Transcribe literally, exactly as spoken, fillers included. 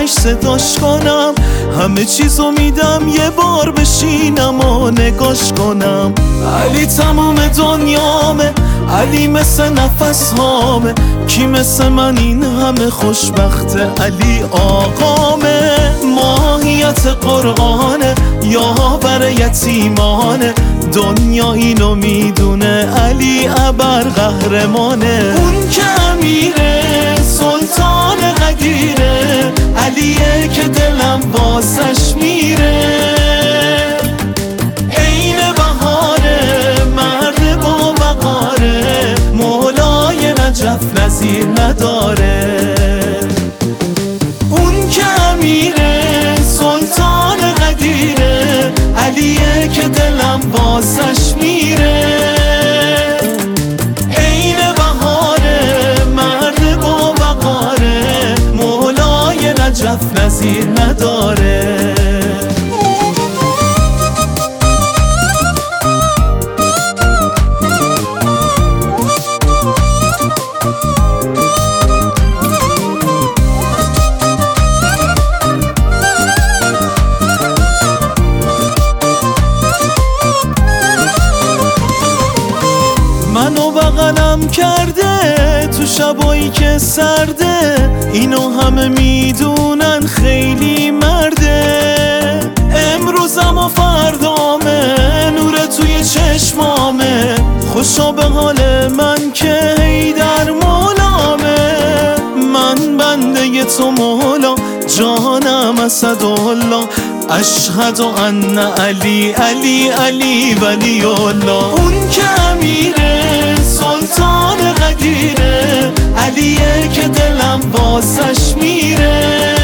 ازش صداش کنم، همه چیزو میدم یه بار بشینم و نگاش کنم. علی تمام دنیامه، علی مثل نفس هامه، کی مثل من این همه خوشبخته؟ علی آقامه. ماهیت قرآنه، یاور یتیمانه، دنیا اینو میدونه، علی ابر قهرمانه. اون که امیره، سلطان قدیره، علیه که دلم واسش میره. عین بهاره، مرد با وقاره، مولای نجف نظیر نداره. اون که امیره، سلطان قدیره، علیه که دلم واسش میره. عین بهاره، مرد با وقاره، مولای نجف نظیر نداره. منو بغلم کرده تو شبایی که سرده، اینو همه میدونن خیلی مرده. امروزم و فردامه، نور توی چشمامه، خوشا به حال من که هیدر مولامه. من بنده تو مولا، جانم اسدالله، اشهد ان علی علی علی ولی الله. اون که امیره، سلطان قدیره، علیه که دلم واسش میره.